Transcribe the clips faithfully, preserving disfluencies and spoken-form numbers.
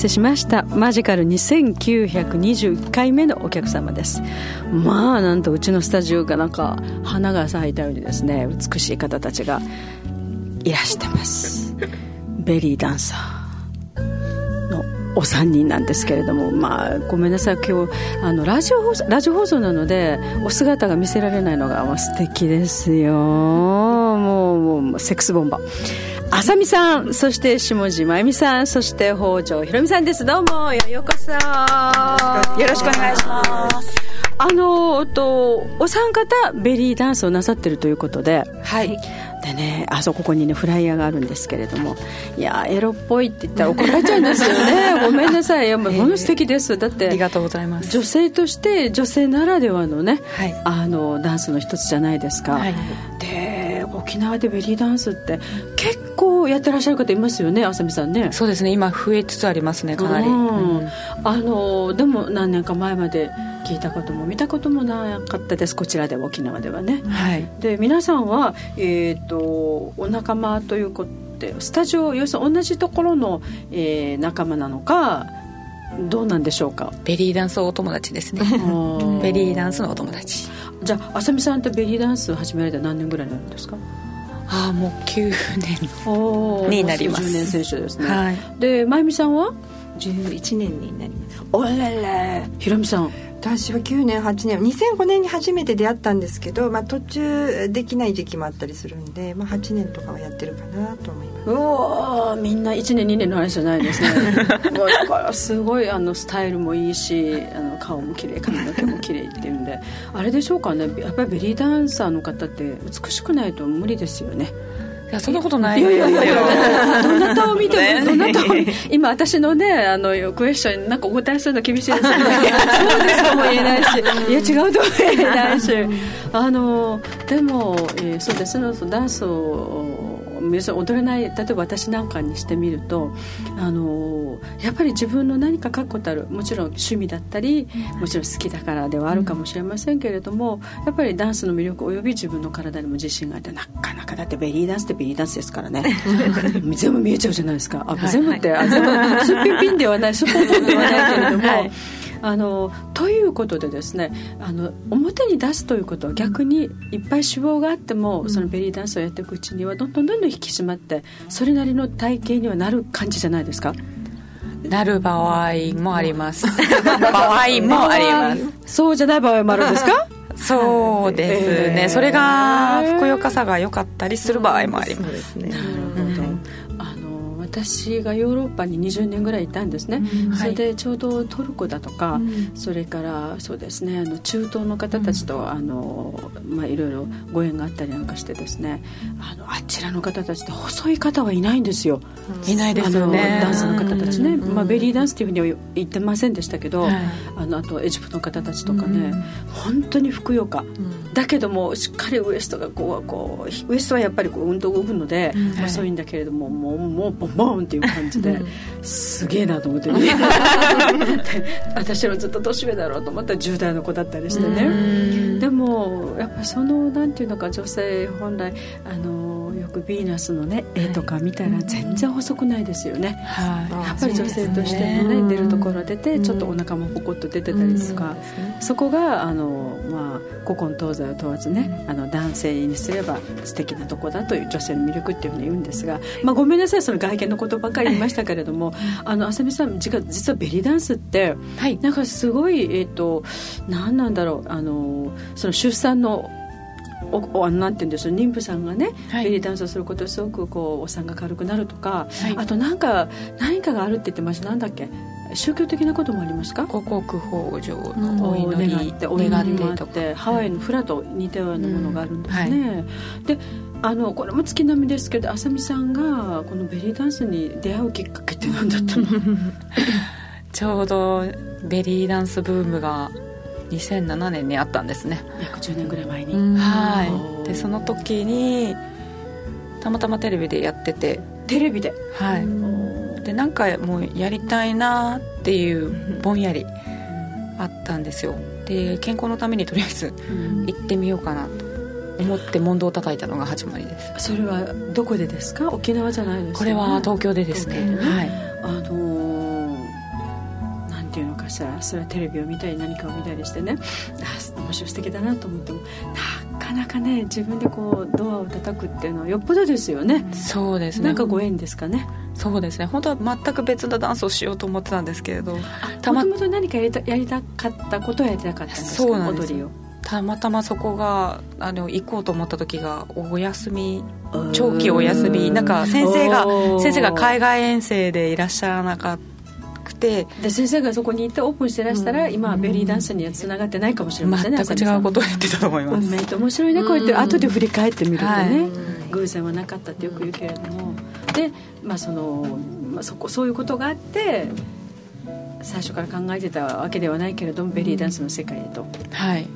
せしました。マジカルにせんきゅうひゃくにじゅういっかいめのお客様です。まあなんとうちのスタジオがなんか花が咲いたようにですね、美しい方たちがいらしてます。ベリーダンサーのお三人なんですけれども、まあごめんなさい、今日あのラジオ放送、ラジオ放送なのでお姿が見せられないのがもう素敵ですよ。もう、もうセックスボンバーあさみさん、そして下地真由美さん、そして北条ひろみさんです。どうもようこそ、よろしくお願いします。あのとお三方ベリーダンスをなさってるということで、はい。でね、あそここにねフライヤーがあるんですけれども、いやエロっぽいって言ったら怒られちゃうんですよね。ごめんなさい。いやもの素敵です。だってありがとうございます。女性として女性ならではのね、はい、あのダンスの一つじゃないですか。はい、で沖縄でベリーダンスって結構やってらっしゃる方いますよね、あさみさんね。 そうですね、今増えつつありますね、かなり。うんうん、あのでも何年か前まで聞いたことも見たこともなかったです、こちらで沖縄ではね。はい、で皆さんは、えー、とお仲間ということでスタジオ要するに同じところの、えー、仲間なのかどうなんでしょうか。 ベリーダンスお友達ですね。ベリーダンスのお友達。 じゃああさみさんとベリーダンスを始められて何年ぐらいになるんですか。 ああもうきゅうねんになります。 じゅうねん選手ですね。 はい、 で真由美さんはじゅういちねんになります。 おららひろみさん。 私はきゅうねんはちねんにせんごねんに初めて出会ったんですけど、まあ、途中できない時期もあったりするんで、まあ、はちねんとかはやってるかなと思います。 うわみんないちねんにねんの話じゃないですね。だからすごいあのスタイルもいいし、あの顔も綺麗、髪の毛も綺麗っていうんであれでしょうかね。やっぱりベリーダンサーの方って美しくないと無理ですよね。 いやそんなことないですよ。 いやいやいやどなたを見てもどなたを見今私のねあのクエスチョンになんかお答えするの厳しいですよね。そうですとも言えないし、いや違うとも言えないし、あのでも、えー、そうですね、ダンスを踊れない、例えば私なんかにしてみるとあのやっぱり自分の何か確固たるもちろん趣味だったりもちろん好きだからではあるかもしれませんけれども、やっぱりダンスの魅力および自分の体にも自信があって、なかなかだってベリーダンスってベリーダンスですからね。全部見えちゃうじゃないですか。あ、はい、全部って、はい、あ全部スッピンピンではないスッポンポンではないけれども、はい、あのということでですね、あの表に出すということは逆にいっぱい脂肪があっても、うん、そのベリーダンスをやっていくうちにはどんどんどんどん引き締まってそれなりの体型にはなる感じじゃないですか。 なる場合もあります。場合もあります。 そうじゃない場合もあるんですか。 そうですね、えー、それがふくよかさが良かったりする場合もあります。 なるほど、うん、あの私がヨーロッパににじゅうねんぐらいいたんですね、うん、それでちょうどトルコだとか、はい、それからそうですね、あの中東の方たちと、うん、あのまあ、いろいろご縁があったりなんかしてですね、あのあちらの方たちって細い方はいないんですよ、 うん、いないですよね。 ダンスの方たちね、うん、まあ、ベリーダンスっていうふうには言ってませんでしたけど、はい、あのあとエジプトの方たちとかね、うん、本当にふくよか、うん、だけどもしっかりウエストがこう、こうウエストはやっぱりこう運動動くので、うん、細いんだけれども、もうもうボンボンっていう感じで、うん、すげえなと思ってね。私のずっと年上だろうと思ったらじゅう代の子だったりしてね、うん、でもやっぱりそのなんていうのか、女性本来あのよくヴィーナスのね絵とか見たら全然細くないですよね、はい、やっぱり女性としてのね、ね、出るところ出てちょっとお腹もポコッと出てたりとか、うん、そこがあの、まあ、古今東西を問わずね、あの男性にすれば素敵なとこだという女性の魅力っていうふうに言うんですが、まあ、ごめんなさい、その外見のことばっかり言いましたけれども、あの浅見さん実はベリーダンスって、はい、なんかすごい、えーと、何なんだろう、あのその出産のおおなんて言うんでしょう、妊婦さんがね、はい、ベリーダンスをすることですごくこうお産が軽くなるとか、はい、あとなんか何かがあるって言ってました。なんだっけ、宗教的なこともありますか。 五穀豊穣のお祈り、 願ってお祈りもあって、ハワイのフラと似たようなものがあるんですね、うんはい、であのこれも月並みですけど、浅見さんがこのベリーダンスに出会うきっかけって何だったの？ ちょうどベリーダンスブームがにせんななねんにあったんですね。 約じゅうねんぐらい前に、 はい、でその時にたまたまテレビでやってて、 テレビで、 はい、でなんかもうやりたいなっていうぼんやりあったんですよ。で健康のためにとりあえず行ってみようかなと思って問答を叩いたのが始まりです。 それはどこでですか？沖縄じゃないですか、ね、 これは東京でですね、 ね、 はい、 あのーていうのかしら、それはテレビを見たり何かを見たりしてね、あ面白い素敵だなと思ってもなかなかね自分でこうドアを叩くっていうのはよっぽどですよね。 そうですね。 なんかご縁ですかね。 そうですね。本当は全く別のダンスをしようと思ってたんですけれど、 たまたま何かやりた、やりたかったことをやりたかったんですか。 そうなんです。 踊りをたまたまそこがあの行こうと思った時がお休み、長期お休み、なんか先生が先生が海外遠征でいらっしゃらなかくて、 で先生がそこに行ってオープンしてらしたら、うん、今はベリーダンスにはつながってないかもしれませんね。 全く違うことを言ってたと思います。 運命って面白いね、こうやって後で振り返ってみるとね、はい、偶然はなかったってよく言うけれども、で、まあそのまあ、そこそういうことがあって最初から考えてたわけではないけれどもベリーダンスの世界へと、 はい、 うん、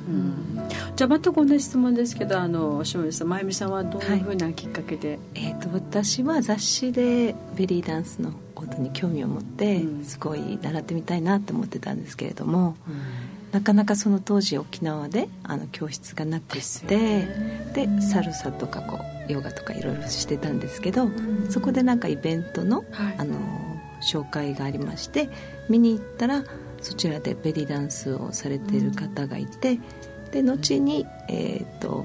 じゃあ全く同じ質問ですけど、あの下地さん、真由美さんはどういうふうなきっかけで、はい、 えー、と私は雑誌でベリーダンスのことに興味を持って、うん、すごい習ってみたいなと思ってたんですけれども、うん、なかなかその当時沖縄であの教室がなくて、でサルサとかこうヨガとかいろいろしてたんですけど、うん、そこでなんかイベントの、はい、あの紹介がありまして見に行ったらそちらでベリーダンスをされている方がいて、で後に、えー、と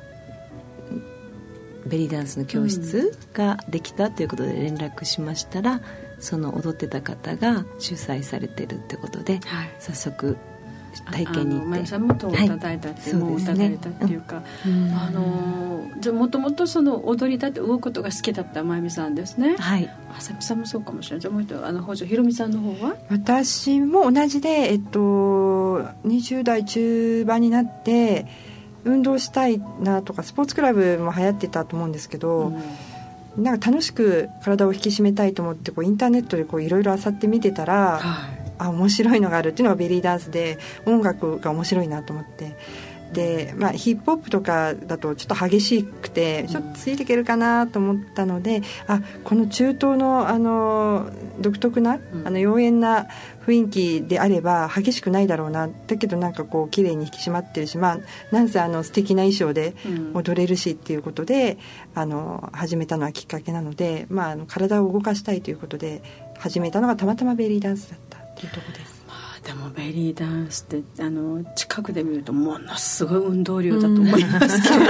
ベリーダンスの教室ができたということで連絡しましたら、その踊ってた方が主催されてるってことで、はい、早速体験に行って、 真由さんも戸を叩いたって、はい、もう疑われたっていうか、うん、あのじゃあもともとその踊りだって動くことが好きだった真由美さんですね。 はい。 浅見さんもそうかもしれない。じゃあもう一度あの北条ひろみさんの方は。 私も同じで、えっと、にじゅう代中盤になって運動したいなとか、スポーツクラブも流行ってたと思うんですけど、うん、なんか楽しく体を引き締めたいと思ってこうインターネットでいろいろ漁って見てたら、はい、あ面白いのがあるっていうのがベリーダンスで、音楽が面白いなと思って、で、まあ、ヒップホップとかだとちょっと激しくてちょっとついていけるかなと思ったので、あこの中東の、あの独特なあの妖艶な雰囲気であれば激しくないだろうな、だけどなんかこう綺麗に引き締まってるし、まあ、なんせあの素敵な衣装で踊れるしっていうことで、あの始めたのはきっかけなので、まあ、あの体を動かしたいということで始めたのがたまたまベリーダンスだったっていうところです。 でもベリーダンスってあの近くで見るとものすごい運動量だと思いますけど、うん、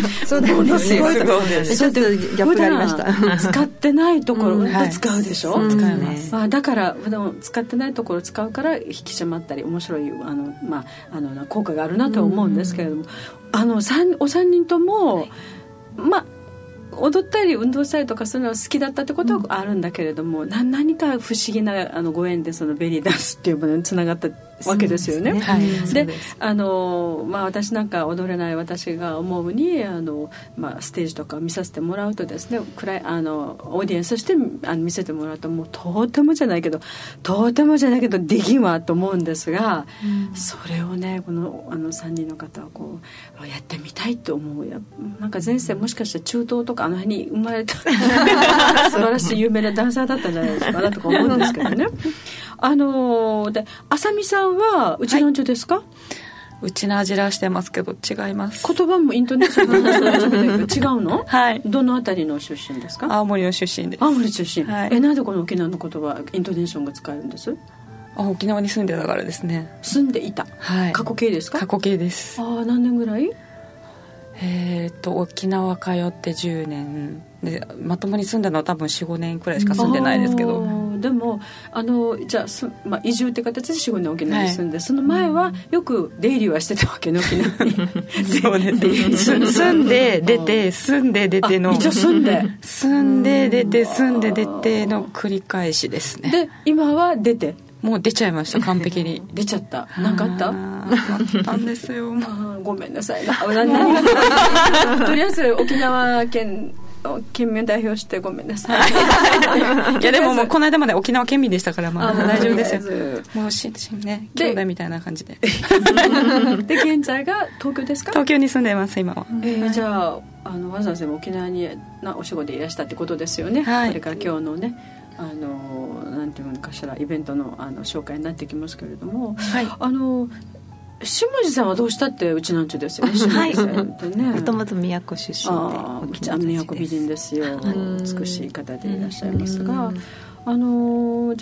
そうですね、ものすごいちょっとギャップがありました。 使ってないところ、うん、使うでしょ、はい、 使います、 あだから普段使ってないところ使うから引き締まったり面白いあの、まあ、あの効果があるなと思うんですけれども、うん、あのお三人とも、はい、まあ踊ったり運動したりとかするのは好きだったってことはあるんだけれども、うん、な何か不思議なあのご縁でそのベリーダンスっていうものにつながったわけですよね。で、はい、であの、まあ、私なんか踊れない私が思うにあの、まあ、ステージとかを見させてもらうとですね、くらいあのオーディエンスとしてあの見せてもらうともうとてもじゃないけどとてもじゃないけどできんわと思うんですが、うん、それをねこの、あのさんにんの方はこうやってみたいと思う。やなんか前世もしかして中東とかあの辺に生まれた素晴らしい有名なダンサーだったんじゃないですかなとか思うんですけどね。あので浅見さんはうちなんちゅですか、はい、 うちなじらしてますけど違います。 言葉もイントネーションが違うの？ はい。 どのあたりの出身ですか？ 青森の出身です。 青森出身、はい、えなんでこの沖縄の言葉イントネーションが使えるんです？ あ沖縄に住んでたからですね。 住んでいた、 はい、 過去形ですか？ 過去形です。 あ何年ぐらい？ えー、と沖縄通ってじゅうねんで、まともに住んだのは多分 よん,ご 年くらいしか住んでないですけど、 でもあのじゃあす、まあ、移住って形で よん,ご 年沖縄に住んで、はい、その前はよく出入りはしてたわけね沖縄にそうです住んで出て住んで出ての一応住んで住んで出て住んで出ての繰り返しですね。 で今は出てもう出ちゃいました完璧に出ちゃった。何かあった？ あったんですよごめんなさいな何がとりあえず沖縄県県民代表してごめんなさいいやでももうこの間まで沖縄県民でしたから、まあ、大丈夫ですよ。もうししね兄弟みたいな感じでで現在が東京ですか？ 東京に住んでます今は、 えーはい、じゃあ、 あのわざわざ沖縄になお仕事でいらしたってことですよね、はい、これから今日のねあのなんていうのかしらイベント の, あの紹介になってきますけれども、はい、あの下地さんはどうしたってうちなんちゅですよね。下地さんってねもともと宮古出身で沖縄宮古美人ですよ。美しい方でいらっしゃいますが、あのじゃあ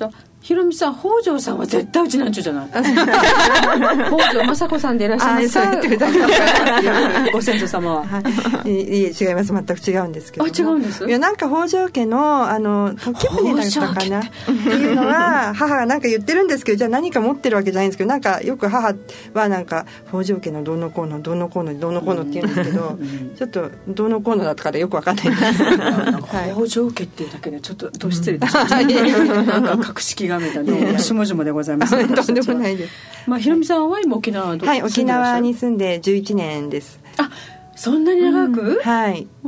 ひろみさん、北条さんは絶対うちなんちゅうじゃない北条政子さんでいらっしゃいますかご先祖様は。 はい、いえ違います、全く違うんですけど。 あ、違うんです。 いや、なんか北条家のあの時船だったかなっていうのは母がなんか言ってるんですけど、じゃあ何か持ってるわけじゃないんですけど、なんかよく母はなんか北条家のどうのこうのどうのこうのどうのこうのって言うんですけど、ちょっとどうのこうのだったからよくわかんないんですけど北条家っていうだけでちょっとどう失礼でした、なんか格式がめたね下々でございます。 とんでもないです。 まあ、ひろみさんは今沖縄どこ、 はい、沖縄に住んでじゅういちねんです。 あ、そんなに長く、 うん、はい、 うん、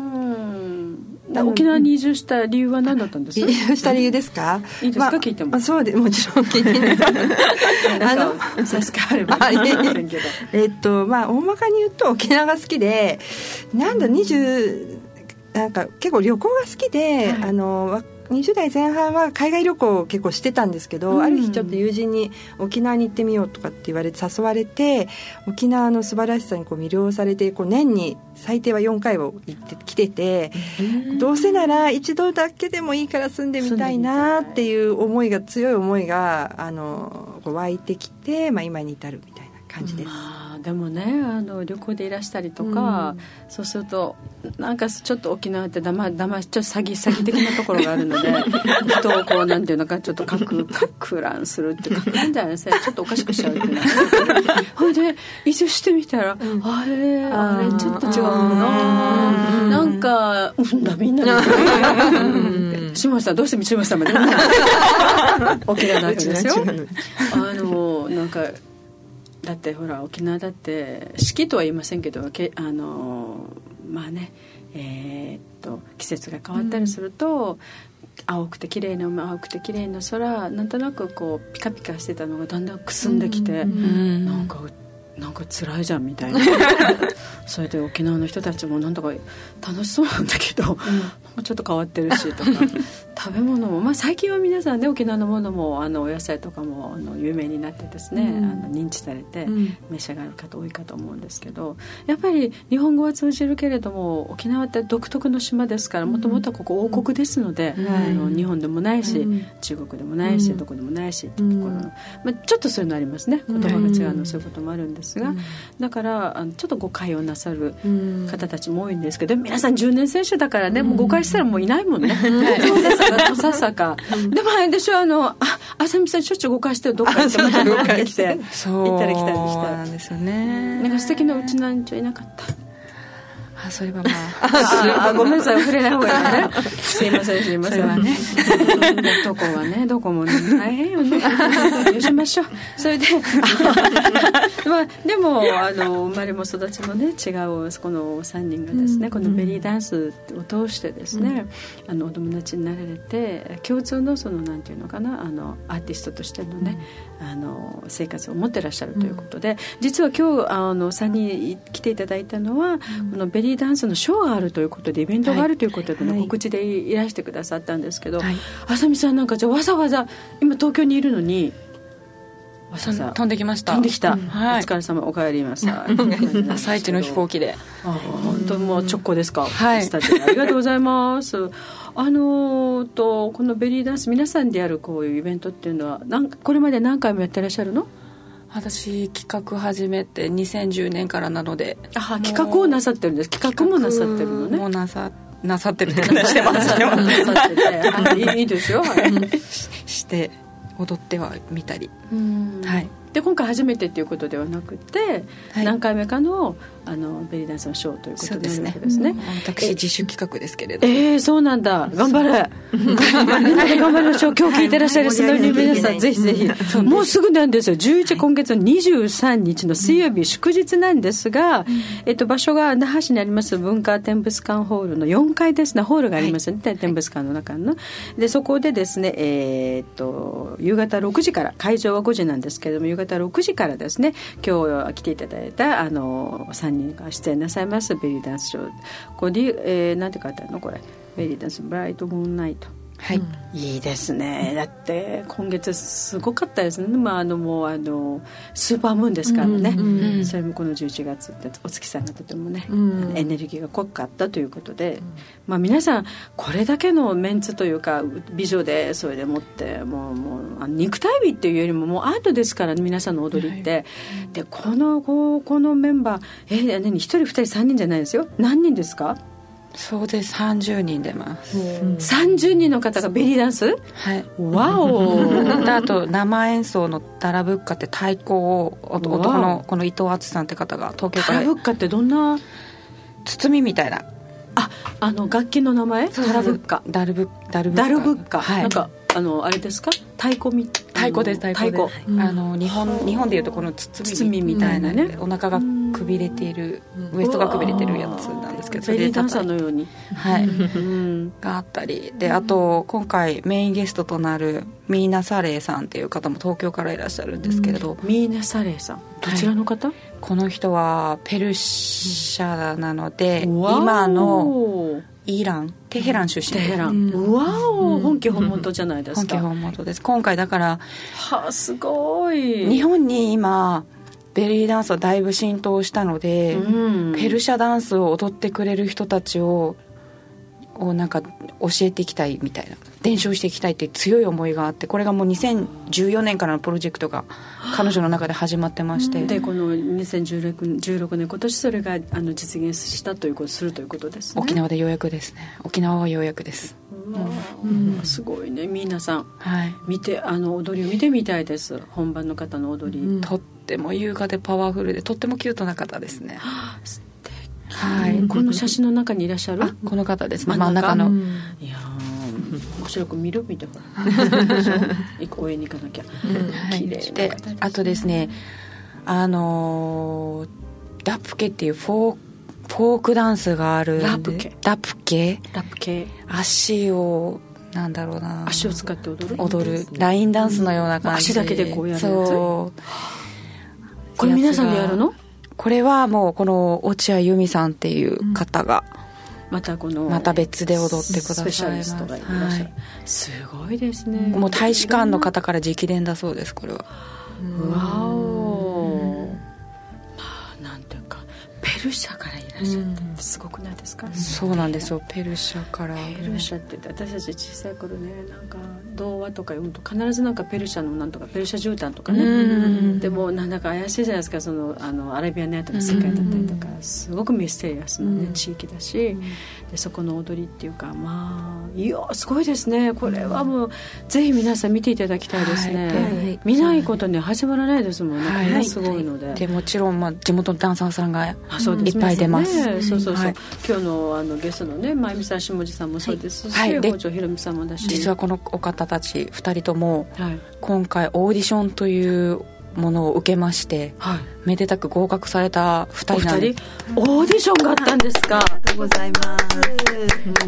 沖縄に移住した理由は何だったんですか？ 移住した理由ですか？ いいですか、 まあ、 聞いても。 あ、そうで、もちろん聞いていいですあの差し替わればいいませんけどえっとまあ大まかに言うと沖縄が好きで、なんだにじゅうなんか結構旅行が好きで、はい、あのにじゅう代前半は海外旅行を結構してたんですけど、うん、ある日ちょっと友人に沖縄に行ってみようとかって言われて誘われて、沖縄の素晴らしさにこう魅了されて、こう年に最低はよんかいを行ってきてて、どうせなら一度だけでもいいから住んでみたいなっていう思いが、強い思いがあのこう湧いてきて、まあ、今に至るみたいな感じです。 まあ、でもね、あの旅行でいらしたりとか、うん、そうするとなんかちょっと沖縄ってだまだまちょっと詐欺詐欺的なところがあるので人をこうなんていうのかちょっとかくかく乱するっていうかなんじゃないですか、ちょっとおかしくしちゃうっていうのほいで移住してみたら、うん、あれあれちょっと違うな、なんかうんだみんなで下地さんどうして下地さんまで沖縄だけですよあのなんかだってほら沖縄だって四季とは言いませんけど、けあのまあね、えー、っと季節が変わったりすると、うん、青くて綺麗な海、青くて綺麗な空、なんとなくこうピカピカしてたのがだんだんくすんできて、うん、なんかなんか辛いじゃんみたいなそれで沖縄の人たちもなんとか楽しそうなんだけど、うん、ちょっと変わってるしとか食べ物も、まあ、最近は皆さんね沖縄のものもあのお野菜とかもあの有名になってですね、うん、あの認知されて召し上がる方多いかと思うんですけど、やっぱり日本語は通じるけれども沖縄って独特の島ですから、もともとここ王国ですので、うん、あの日本でもないし、うん、中国でもないし、うん、どこでもないしっていうところの、まあ、ちょっとそういうのありますね、言葉が違うの、そういうこともあるんですが、うん、だからあのちょっと誤解をなさる方たちも多いんですけど、皆さんじゅうねん選手だからね、もう誤解したらもういないもんね、うん、そうですからさっさかでもあれでしょ、あのあ浅見さんしょっちゅう誤解してどっか行ってまた誤解して行ったり来たりした、そうなんですよね。 なんか素敵なうちなんちゃいなかった。 あ、そういえばまあああごめんなさい、触れない方がいいねすいませんすいません、それはねどこはねどこも、ね、大変よねよしましょう。それでまあ、でもあの生まれも育ちもね違うこのさんにんがですね、うん、このベリーダンスを通してですね、うん、あのお友達になられて、共通のそのなんていうのかな、あのアーティストとしてのね、うん、あの生活を持ってらっしゃるということで、うん、実は今日あのさんにん来ていただいたのは、うん、このベリーダンスのショーがあるということで、イベントがあるということで、ね、はい、告知でいらしてくださったんですけど、はい、浅見さんなんかじゃあわざわざ今東京にいるのにわざわざ飛んできました。 飛んできた、うん、 はい、 お疲れ様、お帰りなさい朝一の飛行機で、 あ、本当もう直行ですか、 はい、 スタジオありがとうございますあのー、とこのベリーダンス皆さんでやるこういうイベントっていうのはなんこれまで何回もやってらっしゃるの？ 私企画始めてにせんじゅうねんからなので、 あ、企画をなさってるんです。企画もなさってるのね。 もうなさなさってるって話してますしてますなさってていいですよ、はい、 して踊ってはみたり、 うん、 はい、 で今回初めてということではなくて、はい、何回目か の, あのベリーダンスのショーということですね。ですね、うん、 私自主企画ですけれど、 えー、そうなんだ、頑張れみんなで頑張りましょう。今日聞いてらっしゃるのに皆さんぜひぜひ、もうすぐなんですよ、じゅういち、今月のにじゅうさんにちの水曜日、祝日なんですが、えっと、場所が那覇市にあります文化展物館ホールのよんかいですね。ホールがありますね、はい、展物館の中ので、そこでですね、えー、っと夕方ろくじから、会場はごじなんですけれども、夕方ろくじからですね、今日来ていただいたあのさんにんが出演なさいますベリーダンスショー、これ、えー、なんて書いてあるのこれ、ベリーダンスブライトムーンナイト、 はい、 いいですね。だって今月すごかったですね、まあ、あのもうあのスーパームーンですからね、うんうん、それもこのじゅういちがつってお月さんがとてもね、うん、エネルギーが濃かったということで、うんまあ、皆さんこれだけのメンツというか美女でそれでもってもうもうあの肉体美っていうよりももうアートですから、ね、皆さんの踊りって、はい、でこのここのメンバーえ何ひとりふたりさんにんじゃないですよ。何人ですか？ そうです、さんじゅうにん出ます、 うん、さんじゅうにんの方がベリーダンス、 はい、 わおであと生演奏のダラブッカって太鼓を男のこの伊藤敦さんって方が東京から。 ダラブッカってどんな包みみたいな、 ああの楽器の名前？ダラブッカ、 ダルブダルブッカ、 ダルブッカ、 はい、 なんかあのあれですか、太鼓み太鼓です太鼓です、うん、あの日本日本でいうとこの包みみたいな、ね、お腹がくびれている、ウエストがくびれてるやつなんですけど、 ベリーダンサーのように、 はい、うん、があったりで、あと今回メインゲストとなるミーナ・サレーさんっていう方も東京からいらっしゃるんですけれど、 うん、ミーナ・サレーさんどちらの方？はい、 この人はペルシャなので、うん、今のイランテヘラン出身、 テヘラン、うわお、本家本元じゃないですか。 本家本元です。今回だからはあ、すごい。 日本に今ベリーダンスはだいぶ浸透したので、うん、ペルシャダンスを踊ってくれる人たちををなんか教えていきたいみたいな、伝承していきたいっていう強い思いがあって、これがもうにせんじゅうよねんからのプロジェクトが彼女の中で始まってまして、 でこのにせんじゅうろくねん今年それがあの実現したということするということですね。 沖縄でようやくですね。沖縄はようやくです。 うん、すごいね。皆さん、はい、見てあの踊りを見てみたいです。本番の方の踊り、うん、 とっても優雅でパワフルでとってもキュートな方ですね。 はい、この写真の中にいらっしゃる？ あ、この方ですね、真ん中の、うん、 いや面白く見る見てほら行く応援に行かなきゃ、うん、綺麗で、あとですね、あのー、ダプケっていうフォーフォークダンスがあるんで、 ラプケダプケラプケ足をなんだろうな、 足を使って踊る踊るラインダンスのような感じ、 うん、足だけでこうやるやつ。 そうこれ皆さんでやるの？ これはもうこの落合由美さんっていう方が、 うん、またこのまた別で踊ってくださいます。 スペシャリストがいらっしゃる、はい、すごいですね。 もう大使館の方から直伝だそうです、これは。 うわお、まあなんていうかペルシャからいらっしゃってすごくないですか？うん、 そうなんですよ、ペルシャから。 ペルシャって言って私たち小さい頃ね、なんか童話とか読むと必ずなんかペルシャのなんとかペルシャ絨毯とかね、でもなんだか怪しいじゃないですか、そのあのアラビアのやつの世界だったりとか、すごくミステリアスな、ね、地域だし、でそこの踊りっていうか、まあいやすごいですね。これはもうぜひ皆さん見ていただきたいですね、はいはい、見ないことに始まらないですもんね、はい、すごいので、 でもちろん、まあ、地元のダンサーさんがいっぱい出ます。 ね、そうそうそう、はい、今日 の, あのゲストのね、まゆみさん、下地さんもそうですし、はい、北条ひろみさんもだし、 実はこのお方たちふたりとも、はい、今回オーディションというものを受けまして、はい、めでたく合格されたふたりなんで。 お二人オーディションがあったんですか？ ありがとうございます、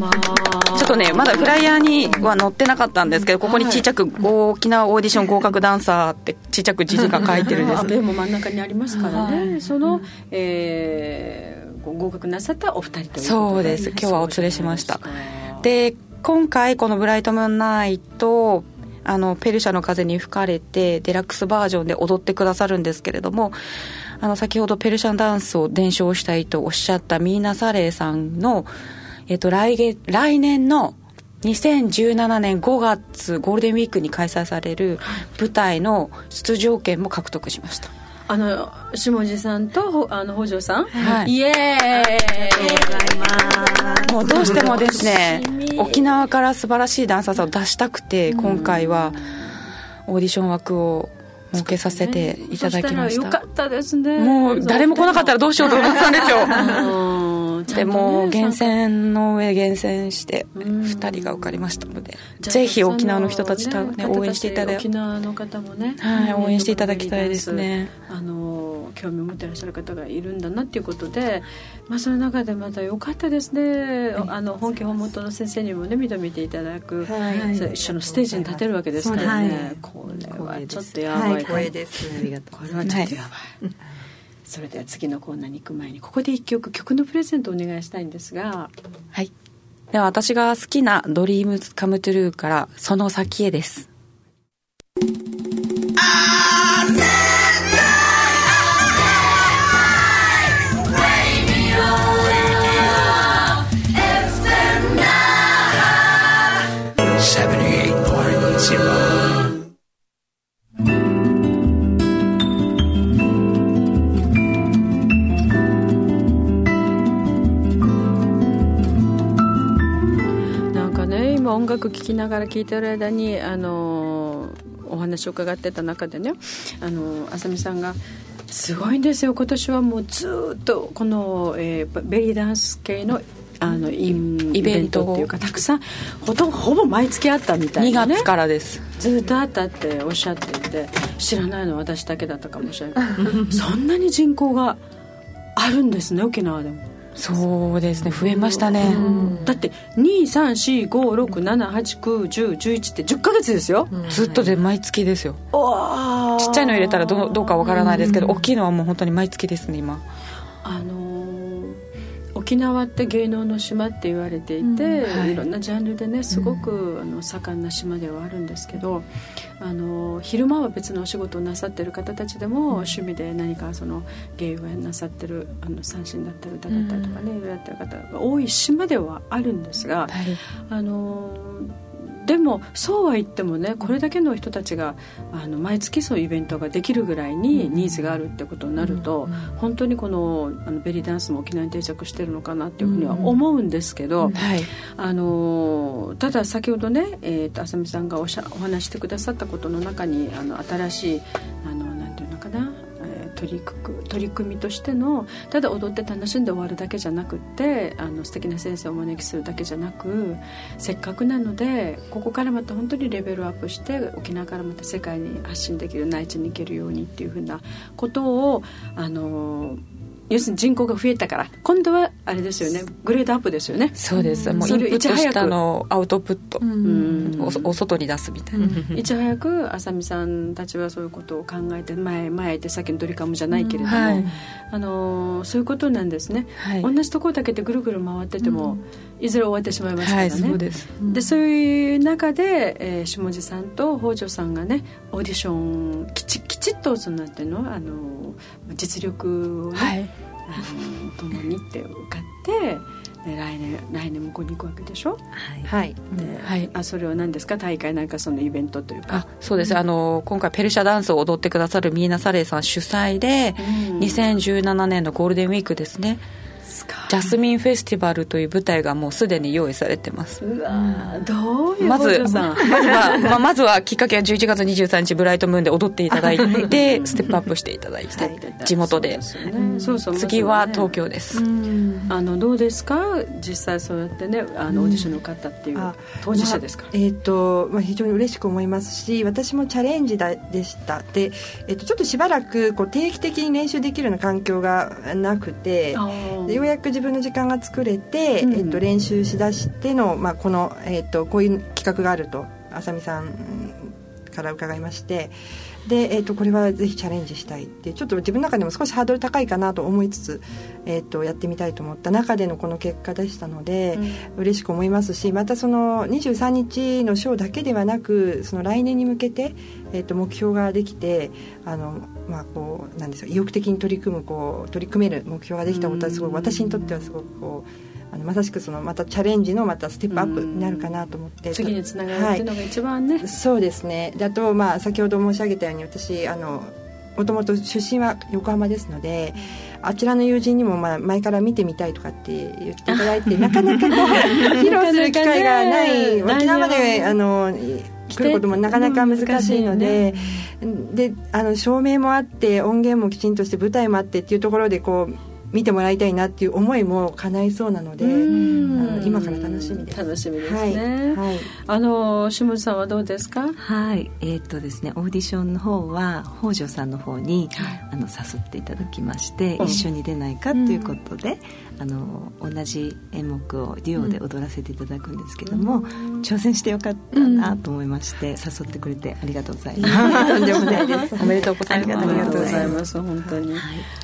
まあ、ちょっとねまだフライヤーには載ってなかったんですけど、ここにちっちゃく、はい、沖縄オーディション合格ダンサーってちっちゃく字が書いてるんです。 でも真ん中にありますからね、はい、その、えー、合格なさったお二人ということで、 そうです、今日はお連れしました。で今回このブライトムーンナイト、あのペルシャの風に吹かれてデラックスバージョンで踊ってくださるんですけれども、あの先ほどペルシャンダンスを伝承したいとおっしゃったミーナ・サレーさんの、えっと、来月来年のにせんじゅうななねんごがつゴールデンウィークに開催される舞台の出場権も獲得しました。 あの下地さんとあの北条さん、 はい、 イエーイ、ありがとうございます。もうどうしてもですね、沖縄から素晴らしいダンサーさんを出したくて、今回はオーディション枠を設けさせていただきました。 そしたらよかったですね。 もう誰も来なかったらどうしようと思ってたんですよ。でも厳選の上厳選してふたりが受かりましたので、ぜひ沖縄の人たちと、ね、応援していただき、 沖縄の方もね、 はい、応援していただきたいですね。 あの興味を持っていらっしゃる方がいるんだなっていうことで、まあ、その中でまた良かったですね、はい、あの本家本元の先生にもね認めていただく、はい、一緒のステージに立てるわけですからね、はい、これはちょっとやばい、はい、 光栄です。ありがとうこれはちょっとやばい、はい、それでは次のコーナーに行く前にここで一曲曲のプレゼントをお願いしたいんですが、 はい、 では私が好きなドリームズカムトゥルーからその先へです。 音楽聴きながら聴いてる間にあのお話を伺ってた中でね、あのあさみさんがすごいんですよ。今年はもうずっとこの、えー、ベリーダンス系のあのイイベントっていうかたくさん ほ, とほぼ毎月あったみたいなね。 にがつからです。 ずっとあったっておっしゃっていて、知らないのは私だけだったかもしれないけどそんなに人口があるんですね、沖縄でも。 そうですね、増えましたね、 うん、だってに、さん、し、ご、ろく、なな、はち、きゅう、じゅう、じゅういちってじゅっかげつですよ、 うん、ずっとで毎月ですよ。 おちっちゃいの入れたら ど, どうかわからないですけど、うん、大きいのはもう本当に毎月ですね今。 あのー沖縄って芸能の島って言われていて、うんはい、いろんなジャンルでねすごく、うん、あの盛んな島ではあるんですけど、あの昼間は別のお仕事をなさってる方たちでも、うん、趣味で何かその芸をなさってるあの三線だったり歌だったりとかね、うん、やってる方が多い島ではあるんですが、はい、あのでもそうは言ってもね、これだけの人たちがあの毎月そういうイベントができるぐらいにニーズがあるってことになると、うんうん、本当にこの、あのベリーダンスも沖縄に定着してるのかなっていうふうには思うんですけど、うんはい、あのただ先ほどね、えーと、あさみさんがおしゃお話してくださったことの中にあの新しいあのなんていうのかな、取り取り組みとしての、ただ踊って楽しんで終わるだけじゃなくって、あの素敵な先生をお招きするだけじゃなく、せっかくなのでここからまた本当にレベルアップして沖縄からまた世界に発信できる、内地に行けるようにっていうふうなことを、あの要するに人口が増えたから今度はあれですよね、グレードアップですよね。 そうです、もうインプットしたのアウトプット、うんお, お外に出すみたいな、 うん、いち早くあさみさんたちはそういうことを考えて、前前ってさっきのドリカムじゃないけれども、うんはい、あのそういうことなんですね、はい、同じところだけでぐるぐる回ってても、うん、いずれ終わってしまいますからね、はい、そうです、でそういう中で、えー、下地さんと北条さんがねオーディションきちきちっとそのなんていうの、あの実力をね、はいあの共にって受かってで来年来年向こうに行くわけでしょ。はい、ではい、あそれは何ですか、大会なんかそのイベントというか。 あそうです、うん、あの今回ペルシャダンスを踊ってくださるミーナ・サレーさん主催で、うん、にせんじゅうななねんのゴールデンウィークですね、ジャスミンフェスティバルという舞台がもうすでに用意されてます。 うわ、うん、どういうまずまずは、まあ、まずはきっかけはじゅういちがつにじゅうさんにちブライトムーンで踊っていただいてステップアップしていただいて、はい、地元で、そうそう、次は東京です。 あのどうですか、実際そうやってねあのオーディションの受かったっていう、うん、当事者ですか。 まあえーとまあ、非常に嬉しく思いますし、私もチャレンジだでしたで、えー、とちょっとしばらくこう定期的に練習できるような環境がなくて、でようやく自分の時間が作れて、うんえー、と練習しだしての、まあ、この、えー、とこういう企画があるとあさみさんから伺いまして、で、えー、とこれはぜひチャレンジしたいって、ちょっと自分の中でも少しハードル高いかなと思いつつ、えー、とやってみたいと思った中でのこの結果でしたので、うん、嬉しく思いますし、またそのにじゅうさんにちのショーだけではなく、その来年に向けて、えー、と目標ができて、あの、まあ、こうなんですよ、意欲的に取り組むこう取り組める目標ができたことはすごい、私にとってはすごくこうあのまさしくそのまたチャレンジのまたステップアップになるかなと思って、 次につながるっていうのが一番ね、はい、 そうですね。であと、まあ、先ほど申し上げたように、私あのもともと出身は横浜ですので、あちらの友人にもまあ前から見てみたいとかって言っていただいてなかなかこう披露する機会がない沖縄まであの来ることもなかなか難しいので、うん、であの照明もあって音源もきちんとして舞台もあってっていうところでこう見てもらいたいなっていう思いも叶いそうなので、あの今から楽しみです。 楽しみですね、はいはい、あの下地さんはどうですか。 はい、えーっとですね、オーディションの方は北条さんの方に、はい、あの誘っていただきまして、うん、一緒に出ないかということで、うん、あの同じ演目をデュオで踊らせていただくんですけども、うん、挑戦してよかったなと思いまして、うん、誘ってくれてありがとうございます。 とんでもないです。おめでとうございます。 ありがとうございます。本当に、はい。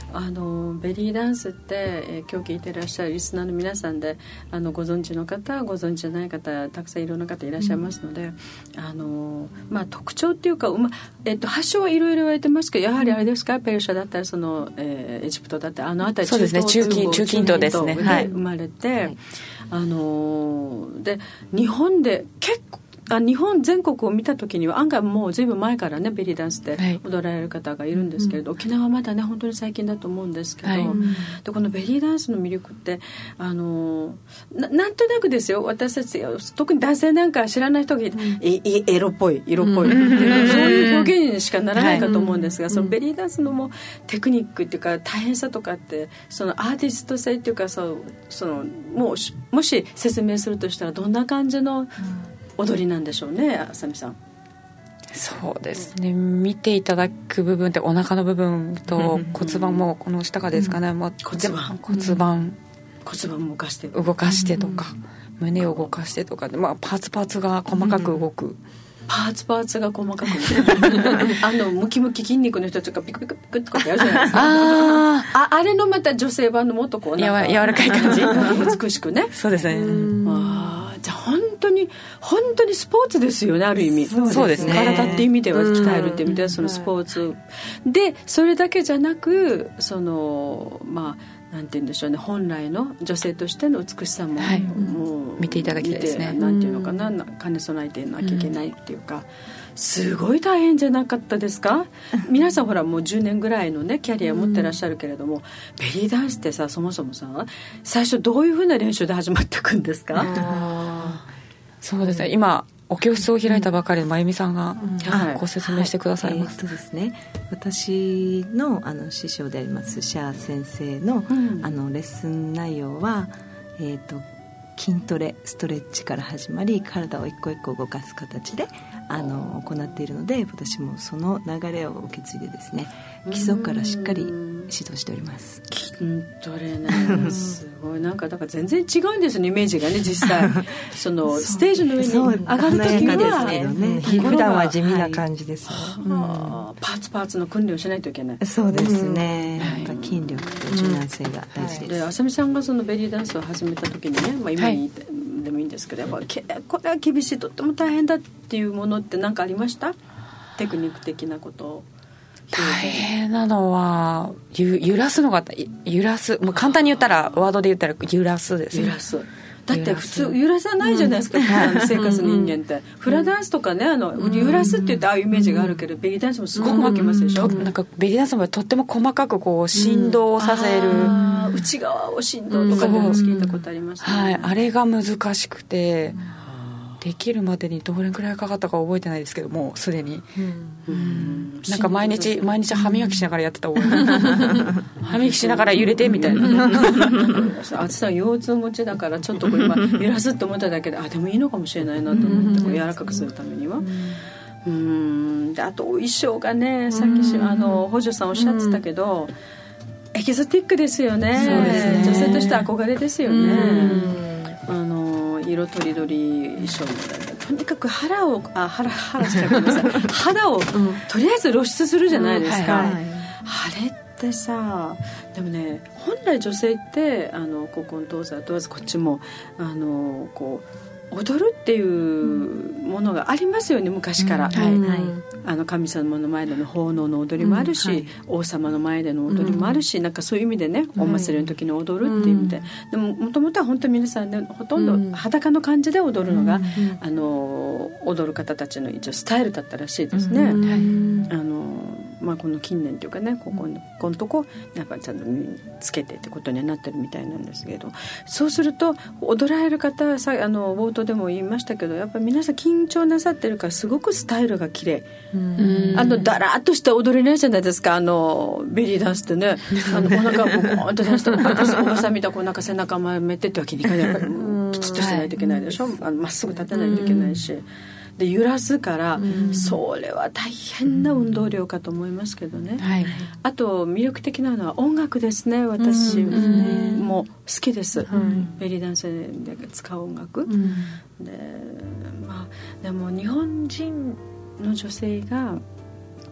あのベリーダンスって、えー、今日聞いていらっしゃるリスナーの皆さんであのご存知の方ご存知じゃない方たくさんいろんな方いらっしゃいますので、うん、あのまあ、特徴っていうか、まえっと、発祥はいろいろ言われてますけどやはりあれですか、ペルシャだったりその、えー、エジプトだったりあの辺りそうですね、中近中近東ですね、 で生まれて、はい、あので日本で結構あ日本全国を見た時には案外もうずいぶん前からねベリーダンスで踊られる方がいるんですけれど、はい、沖縄はまだね本当に最近だと思うんですけど、はい、でこのベリーダンスの魅力ってあの な, なんとなくですよ、私たち特に男性なんか知らない人がいて、うん、えエロっぽい色っぽい、うん、そういう表現にしかならないかと思うんですが、はい、そのベリーダンスのもテクニックっていうか大変さとかってそのアーティスト性っていうかそうそのもうもし説明するとしたらどんな感じの、うん踊りなんでしょうね、あさみさん。 そうですね、見ていただく部分ってお腹の部分と骨盤もこの下がですかね、うん、もう骨盤骨盤骨盤動かして動かしてとか、うん、胸を動かしてとかで、まあ、パーツパーツが細かく動く、うん、 パーツパーツが細かくあのムキムキ筋肉の人とかピクピクピクとかってやるじゃないですかあああれのまた女性版のもっとこうなんか柔らかい感じ美しくねそうですね、 あじゃあ本当に本当にスポーツですよね、ある意味。 そうですね、 体っていう意味では鍛えるっていう意味ではそのスポーツ、はい、でそれだけじゃなくそのまあなんて言うんでしょうね、本来の女性としての美しさも、はい、もう見ていただきたいですね。 なんていうのかな、兼ね備えていなきゃいけないっていうか、すごい大変じゃなかったですか皆さんほらもうじゅうねんぐらいのねキャリア持ってらっしゃるけれども、ベリーダンスってさそもそもさ最初どういうふうな練習で始まっていくんですか？ あそうですね、今お教室を開いたばかりのまゆみさんがご説明してくださいます。 はいはい、えー、っとですね、私 の, あの師匠でありますシャー先生 の,、うん、あのレッスン内容は、えー、っと筋トレストレッチから始まり体を一個一個動かす形であの行っているので、私もその流れを受け継いでですね基礎からしっかり指導しております。 筋トレねすごいなんかだから全然違うんですね、イメージがね実際そのステージの上に上がるときは、 ね、普段は地味な感じですよ、 はいうん、パーツパーツの訓練をしないといけない。 そうですね、うん、やっぱ筋力と柔軟性が大事です。 であさみさんがそのベリーダンスを始めた時にね、まあ、今にでもいいんですけど、やっぱこれは厳しいとっても大変だっていうものって何かありました？テクニック的なことを。 大変なのはゆ揺らすのが揺らすもう簡単に言ったらワードで言ったら揺らすですね。 揺らすだって普通揺らさないじゃないですか、うん、生活人間って、うん、フラダンスとかねあの、うん、揺らすって言ってああいうイメージがあるけど、ベリーダンスもすごく分けますでしょ、うん、 なんかベリーダンスもとっても細かくこう振動をさせる、うん、 内側を振動とかで聞いたことありますね、 うんはい、あれが難しくて、できるまでにどれくらいかかったか覚えてないですけどもうすでに、うんうん、なんか毎日毎日歯磨きしながらやってた覚え歯磨きしながら揺れてみたいなあつさん腰痛持ちだからちょっとこう今揺らすって思っただけであでもいいのかもしれないなと思ってこう柔らかくするためにはうんであとお衣装がねさっきあの補助さんおっしゃってたけどエキゾティックですよね。そうですね、女性として憧れですよね。あの色とりどり衣装もとにかく腹をあ腹腹しちゃうごめんなさい肌を、うん、とりあえず露出するじゃないですか、うんはいはい、あれってさでもね本来女性ってあの古今東西問わずこっちもあのこう踊るっていうものがありますよね昔から、うんはいはい、あの神様の前での奉納の踊りもあるし、うんはい、王様の前での踊りもあるし、うん、なんかそういう意味でねお祭りの時に踊るっていう意味で、うん、でももともとは本当に皆さんねほとんど裸の感じで踊るのが、うん、あの踊る方たちの一応スタイルだったらしいですね、うんはい、あのまあ、この近年というかねここの、このとこやっぱちゃんとつけてってことにはなってるみたいなんですけど、そうすると踊られる方さあの冒頭でも言いましたけどやっぱり皆さん緊張なさってるからすごくスタイルが綺麗、うんあのだらっとして踊れないじゃないですかあのベリーダンスってねあのお腹をボコーンと出して私おばさんみたいななんか背中丸めてってわけにいかないやっぱりきちっとしてないといけないでしょ、はい、あのまっすぐ立てないといけないしで揺らすから、うん、それは大変な運動量かと思いますけどね、うんはい、あと魅力的なのは音楽ですね。私も好きです、うん、ベリーダンスで使う音楽、うん、で, まあ、でも日本人の女性が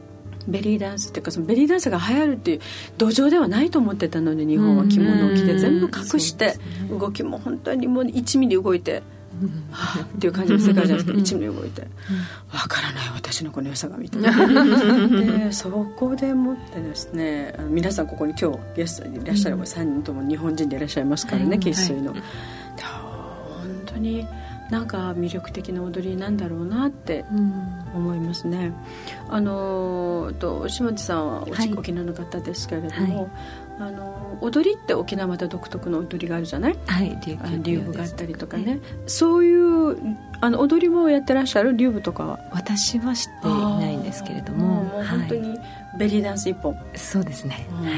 ベリーダンスっていうかそのベリーダンスが流行るっていう土壌ではないと思ってたので、日本は着物を着て全部隠して、動きも本当にもういちミリ動いて、はあっていう感じの世界じゃないですか。いちミリ動いてわからない私のこの良さがみたいなでそこでもってですね、皆さんここに今日ゲストにいらっしゃるさんにんとも日本人でいらっしゃいますからね、生粋の、はい、本当になんか魅力的な踊りなんだろうなって思いますね。あのと島地さんは、はい、沖縄の方ですけれども、はい、あの踊りって沖縄また独特の踊りがあるじゃない、 はい、 竜舞があったりとかね、そういうあの踊りもやってらっしゃる竜舞とかは？ 私は知っていないんですけれども、 もう本当にベリーダンス一本、 そうですね、はい、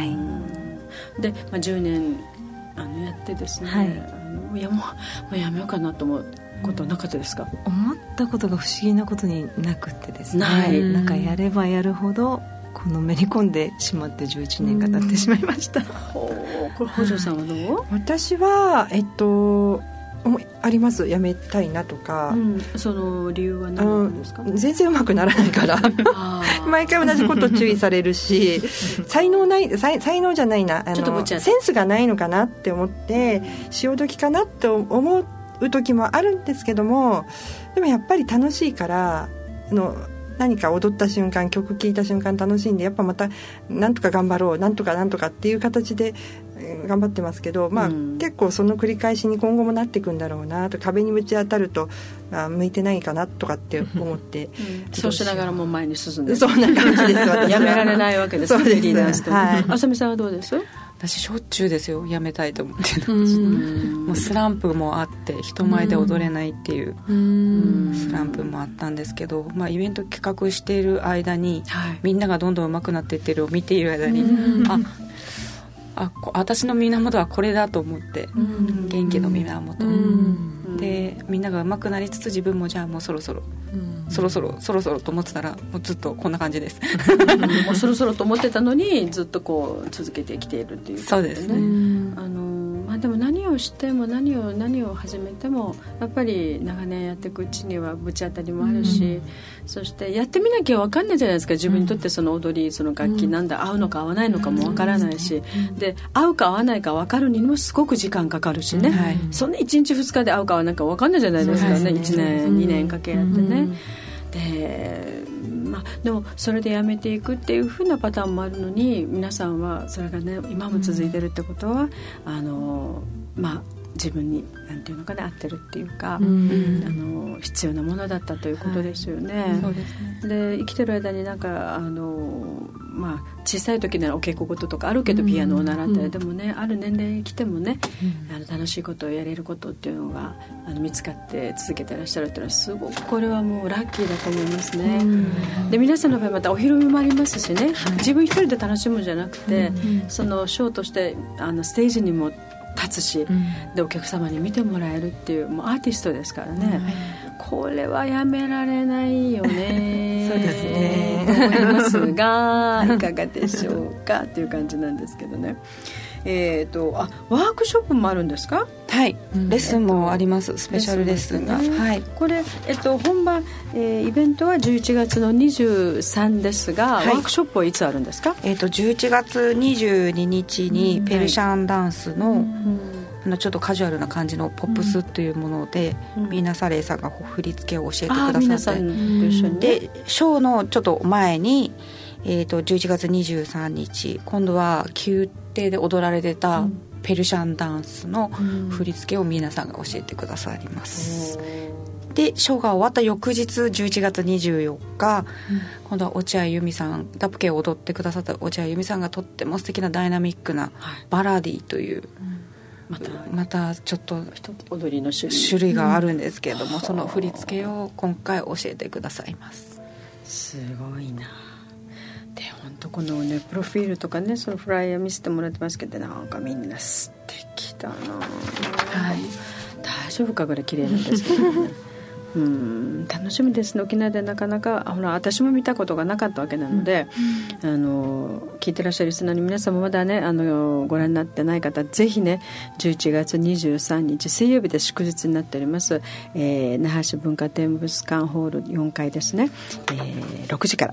で、まあ、じゅうねんあのやってですね、はい、あのいやもう、もうやめようかなと思うことはなかったですか？ 思ったことが不思議なことになくってですね、 ない、 なんかやればやるほどこのめり込んでしまってじゅういちねんが経ってしまいました。 これ北条さんはどう？ 私はえっとあります、やめたいなとか、 うん、その理由は何なんですか？ 全然うまくならないから毎回同じこと注意されるし才能ない 才, 才能じゃないな、あのちょっとぶっちゃセンスがないのかなって思って潮時かなって思う時もあるんですけども、でもやっぱり楽しいからあの何か踊った瞬間、曲聴いた瞬間楽しんで、やっぱまたなんとか頑張ろう、なんとかなんとかっていう形で頑張ってますけど、まあ、うん、結構その繰り返しに今後もなっていくんだろうなと、壁にぶち当たるとあ向いてないかなとかって思って、うん、 そうしながらも前に進んでそんな感じですやめられないわけですね、 そうですリーダースと、 はい、 あさみさんはどうです？ 私しょっちゅうですよ、やめたいと思ってる。もうスランプもあって人前で踊れないっていうスランプもあったんですけど、まあ、イベント企画している間に、はい、みんながどんどん上手くなっていってるを見ている間に、ああ私の源はこれだと思って、元気の源でみんなが上手くなりつつ、自分もじゃあもうそろそろそろそろそろそろと思ってたら、もうずっとこんな感じですもうそろそろと思ってたのにずっとこう続けてきているっていう、ね、 そうですね。 あの、まあ、でも何をしても何を何を始めてもやっぱり長年やっていくうちにはぶち当たりもあるし、うん、そしてやってみなきゃ分かんないじゃないですか、自分にとってその踊り、その楽器なんだ、合うのか合わないのかも分からないし、で合うか合わないか分かるにもすごく時間かかるしね、はい、そんないちにちふつかで合うか合わないか分かんないじゃないですかね、いちねんにねんかけやってね、でまあ、でもそれでやめていくっていう風なパターンもあるのに、皆さんはそれがね今も続いてるってことは、あのまあ自分になんていうのかな、合ってるっていうか、うん、あの必要なものだったということですよね、はい、そうですね。で生きてる間になんかあの、まあ、小さい時ならお稽古事とかあるけどピアノを習ったり、うん、でもねある年齢来てもね、うん、あの楽しいことをやれることっていうのがあの見つかって続けてらっしゃるっていうのはすごくこれはもうラッキーだと思いますね、うん、で皆さんの場合またお披露目もありますしね、はい、自分一人で楽しむんじゃなくて、うん、そのショーとしてあのステージにも立つし、うん、でお客様に見てもらえるっていうもうアーティストですからね、うん、これはやめられないよねそうですねと思いますがいかがでしょうかっていう感じなんですけどね。えー、とあワークショップもあるんですか？ はい、レッスンもあります、えっと、スペシャルレッスンが、ね、はい、 これ、えっと、本番、えー、イベントはじゅういちがつのにじゅうさんですが、はい、ワークショップはいつあるんですか？ えっと、じゅういちがつにじゅうににちにペルシャンダンスの、うん、あのちょっとカジュアルな感じのポップスというもので、うん、ミーナ・サレイさんが振り付けを教えてくださって、皆さんと一緒に、でショーのちょっと前に、えー、とじゅういちがつにじゅうさんにち今度は宮廷で踊られてたペルシャンダンスの振り付けをミーナさんが教えてくださります、うん、でショーが終わった翌日じゅういちがつにじゅうよっか、うん、今度は落合由美さん、ダプケを踊ってくださった落合由美さんがとっても素敵なダイナミックなバラディという、はい、また、またちょっと踊りの種類、 種類があるんですけれども、うん、その振り付けを今回教えてくださいます。 すごいな。で本当このねプロフィールとかねそのフライヤー見せてもらってますけど、なんかみんな素敵だな、はい、大丈夫かぐらい綺麗なんですけどねうん楽しみですね。沖縄でなかなかほら私も見たことがなかったわけなので、うん、あの聞いてらっしゃるリスナーの皆さんもまだねあのご覧になってない方ぜひねじゅういちがつにじゅうさんにち水曜日で祝日になっております、えー、那覇市文化展物館ホールよんかいですね、えー、ろくじから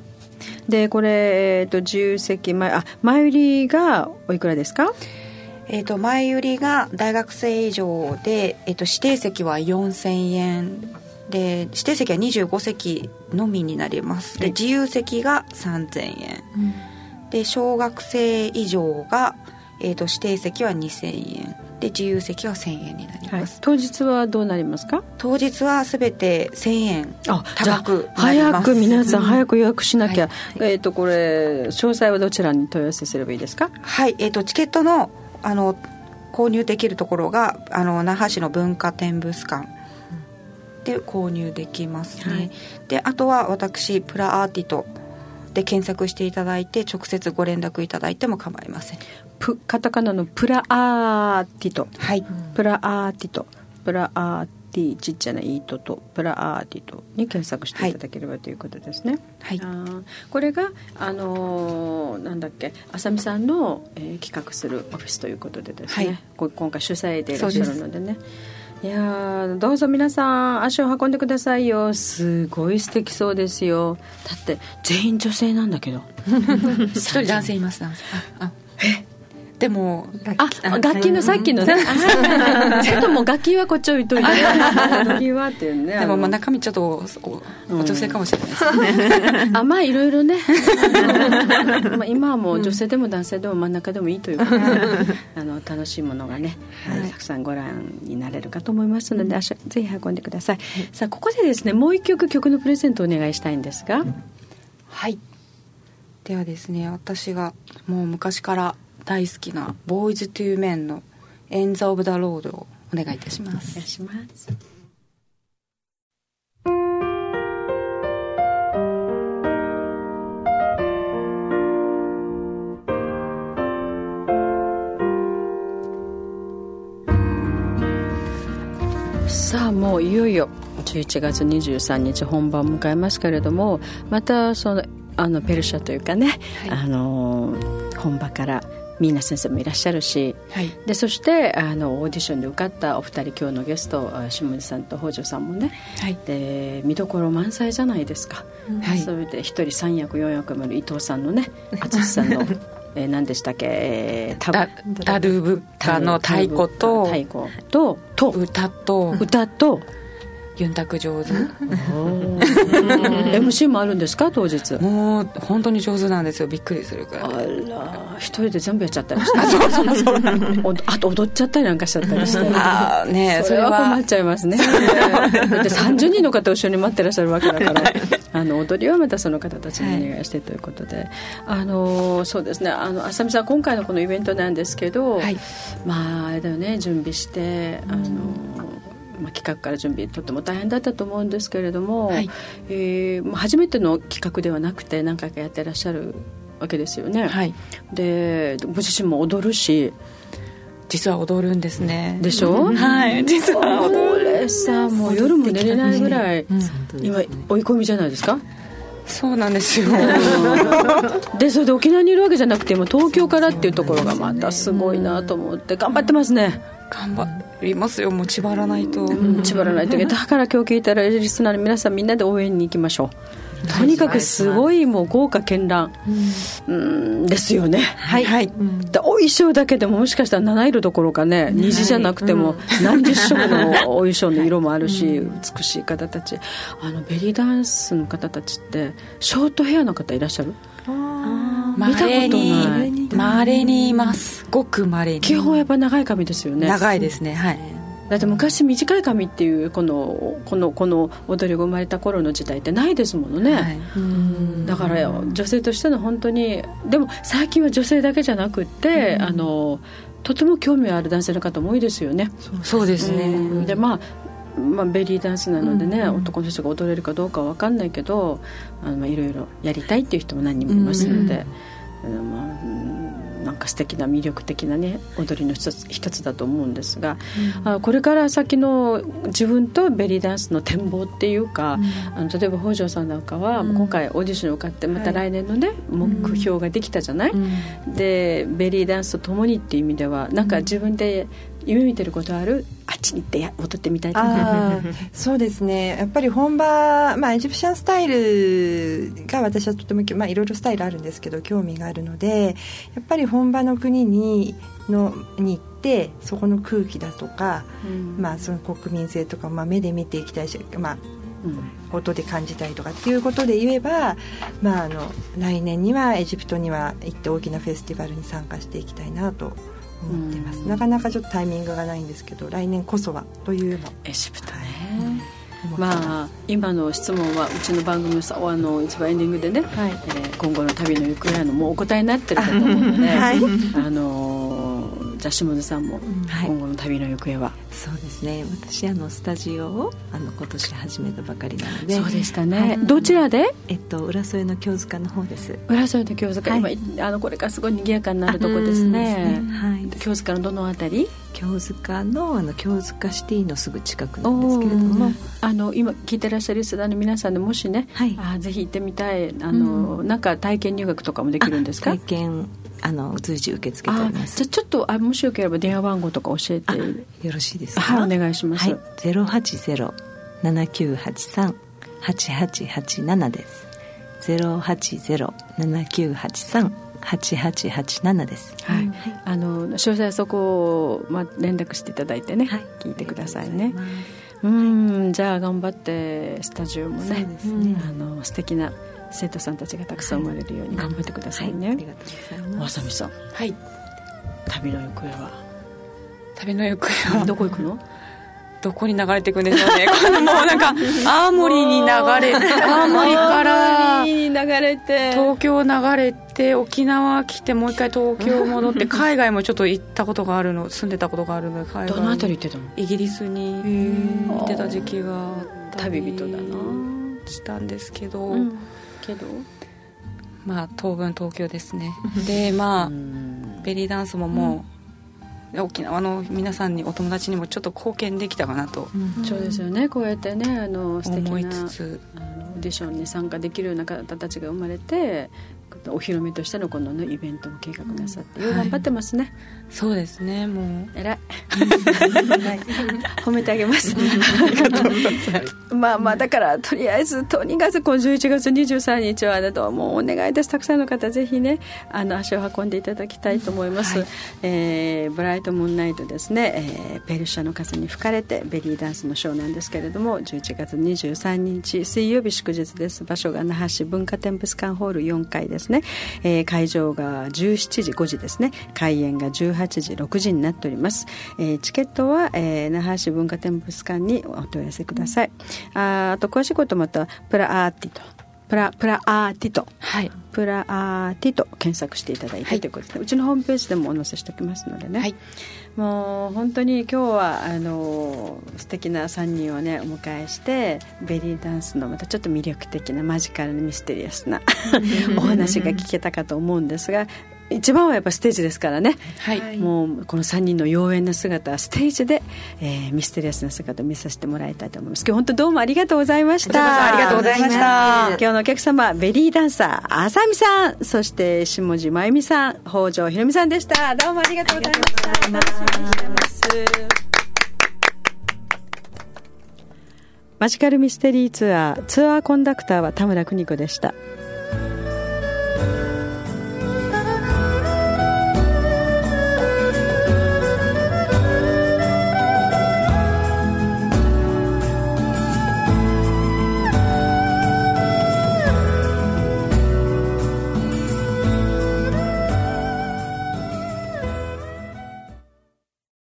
でこれ、えー、と自由席前あ前売りがおいくらですか？ えー、と前売りが大学生以上で、えー、と指定席はよんせんえんで、指定席はにじゅうごせきのみになります。で自由席がさんぜんえん、うん、で小学生以上が、えー、と指定席はにせんえんで自由席はせんえんになります、はい、 当日はどうなりますか？ 当日はすべてせんえん高くなります。 早く皆さん早く予約しなきゃ、はい、えー、とこれ詳細はどちらに問い合わせすればいいですか？ はい、えー、とチケットのあの購入できるところがあの那覇市の文化展物館で購入できますね、はい、であとは私プラアーティトで検索していただいて直接ご連絡いただいても構いません。 プカタカナのプラアーティト、 はい、 プラアーティトプラアーティちっちゃなイートとプラアーティトに検索していただければということですね。 はい、 あこれがあのー、なんだっけあさみさんの、えー、企画するオフィスということでですね、はい、今回主催でいらっしゃるのでね、いやどうぞ皆さん足を運んでくださいよ。すごい素敵そうですよ。だって全員女性なんだけど一人男性います。ああえでもあ楽器のさっきのねちょっともう楽器はこっち置いといて楽器はっていうねでもまあ中身ちょっと お, お女性かもしれないですね、 うん、あまあいろいろねまあ今はもう女性でも男性でも真ん中でもいいということで、うん、あの楽しいものがね、はい、たくさんご覧になれるかと思いますので、うん、足ぜひ運んでください、はい、さあここでですねもう一曲曲のプレゼントをお願いしたいんですが、うん、 はいではですね私がもう昔から大好きなボーイズトゥーメンのエンズオブザロードをお願いいたします。 お願いします。さあもういよいよじゅういちがつにじゅうさんにち本番を迎えますけれども、またそのあのペルシャというかね、はい、あの本場からミーナ先生もいらっしゃるし、はい、でそしてあのオーディションで受かったお二人今日のゲスト下地さんと北条さんもね、はい、で見どころ満載じゃないですか、はい、それで一人さん役よん役もある伊藤さんのね淳さんのえー、何でしたっけ、えー、 ダ, ダルブカの太鼓と太鼓とと歌と歌とユンタク上手エムシー もあるんですか当日？ もう本当に上手なんですよ。びっくりするくらい。 あら一人で全部やっちゃったりしてあそうそうそうあと踊っちゃったりなんかしちゃったりしてあ、ね、 それは困っちゃいますねだってさんじゅうにんの方後ろに待ってらっしゃるわけだからあの踊りはまたその方たちにお願いしてということで、はい、あのそうですねあの浅見さん今回のこのイベントなんですけど、はい、まああれだよね準備してあのまあ、企画から準備とても大変だったと思うんですけれども、はいえー、初めての企画ではなくて何回かやってらっしゃるわけですよね、はい、でご自身も踊るし実は踊るんですねでしょ、うん、 はい実は踊るこれさもう夜も寝れないぐらい、うん、今追い込みじゃないですか。 そうなんですよでそれで沖縄にいるわけじゃなくて今東京からっていうところがまたすごいなと思って頑張ってますね。 頑張りますよもう縛らないと、 うん、縛らないとだから今日聞いたらリスナーの皆さんみんなで応援に行きましょう。とにかくすごいもう豪華絢爛、うん、うんですよね。 はい、はい、 でお衣装だけでももしかしたら七色どころかね虹じゃなくても何十色のお衣装の色もあるし、うん、美しい方たちあのベリーダンスの方たちってショートヘアの方いらっしゃる？ あ見たことないまれにいますごくまれに基本やっぱ長い髪ですよね。 長いですねはいだって昔短い髪っていうこのこのこの踊りが生まれた頃の時代ってないですものね、はい、うんだから女性としての本当にでも最近は女性だけじゃなくって、うん、あのとても興味ある男性の方も多いですよね。 そうですね、 うん、でまあまあ、ベリーダンスなのでね、うんうん、男の人が踊れるかどうかは分かんないけどあの、まあ、いろいろやりたいっていう人も何人もいますので、うんうんまあ、なんか素敵な魅力的な、ね、踊りの一つ、一つだと思うんですが、うん、あこれから先の自分とベリーダンスの展望っていうか、うん、あの例えば北条さんなんかは、うん、今回オーディションを受かってまた来年の、ねはい、目標ができたじゃない、うん、でベリーダンスとともにっていう意味ではなんか自分で夢見てることある？あっちに行ってや踊ってみたいとか。 あそうですね、やっぱり本場、まあ、エジプシャンスタイルが私はとても、まあ、いろいろスタイルあるんですけど興味があるので、やっぱり本場の国にのに行ってそこの空気だとか、うんまあ、その国民性とか、まあ、目で見ていきたいし、まあうん、音で感じたりとかっていうことで言えば、まあ、あの来年にはエジプトには行って大きなフェスティバルに参加していきたいなと思ってます。なかなかちょっとタイミングがないんですけど来年こそはというのエジプトね、うん、まあ今の質問はうちの番組のさあの一番エンディングでね、はいえー、今後の旅の行方のもうお答えになってるかと思うので、はい、あのじゃあ下津さんも今後の旅の行方は、はい、 そうですね、私あのスタジオをあの今年始めたばかりなので。 そうでしたね、はい、どちらで？ えっと浦添の京塚の方です。 浦添の京塚、はい、今あのこれからすごい賑やかになるとこですね。ですね、はい、京塚のどのあたり？ 京塚 の, あの京塚シティのすぐ近くなんですけれども、 あの今聞いてらっしゃるリスナーの皆さんでもしね、はい、あぜひ行ってみたいあの、うん、なんか体験入学とかもできるんですか？ 体験あの随時受け付けております。 じゃあちょっとあもしよければ電話番号とか教えてよろしいですか？ はい、お願いします。はい、 ゼロはちゼロ ななきゅうはちさん はちはちはちななです。ゼロはちゼロ ななきゅうはちさん はちはちはちななです。 はい、はい、あの詳細はそこを、まあ、連絡していただいてね、はい、聞いてくださいね。うん、はい、じゃあ頑張ってスタジオもね、そうですね、あの素敵な生徒さんたちがたくさん生まれるように頑張ってくださいね。はい、ありがとうございます。わさみさん、はい、旅の行方は旅の行方はどこ行くの？ どこに流れていくんでしょうね。もうなんか青森に流れ青森から青森に流れて東京流れて沖縄来てもう一回東京戻って海外もちょっと行ったことがあるの、住んでたことがあるので、海外どのあたり行ってたの？ イギリスに行ってた時期があったり旅人だなしたんですけど、 うん、けどまあ当分東京ですね。でまあベリーダンスももう、うん沖縄の皆さんにお友達にもちょっと貢献できたかなと、 うん、そうですよね。こうやってねあの素敵な思いつつあのオーディションに参加できるような方たちが生まれてお披露目としてのこの、ね、イベントを計画なさって、うん、よう頑張ってますね、はい、 そうですね。もう偉い褒めてあげますありがとうございますまあまあだからとりあえずとにかくこのじゅういちがつにじゅうさんにちはだともうお願いです。たくさんの方ぜひねあの足を運んでいただきたいと思います、はいえー、ブライトムーンナイトですね、えー、ペルシャの風に吹かれてベリーダンスのショーなんですけれどもじゅういちがつにじゅうさんにち水曜日祝日です。場所が那覇市文化展物館ホールよんかいですね、えー、会場がじゅうしちじごじですね。開演がじゅうはちじろくじになっております、えー、チケットは、えー、那覇市文化展物館にお問い合わせください。あ, あと詳しいことまたプラアーティトプラプラアーティト、はい、プラアーティト検索していただいて、はい、ということでうちのホームページでもお載せしておきますのでね、はい、もう本当に今日はあの素敵なさんにんをねお迎えしてベリーダンスのまたちょっと魅力的なマジカルなミステリアスなお話が聞けたかと思うんですが一番はやっぱステージですからね、はい、もうこのさんにんの妖艶な姿はステージで、えー、ミステリアスな姿を見させてもらいたいと思います。今日本当どうもありがとうございました。 ありがとうございました。 今日のお客様ベリーダンサーあさみさんそして下地真由美さん北条ひろみさんでした。どうもありがとうございました。楽しみにしてます。マジカルミステリーツアーツアーコンダクターは田村邦子でした。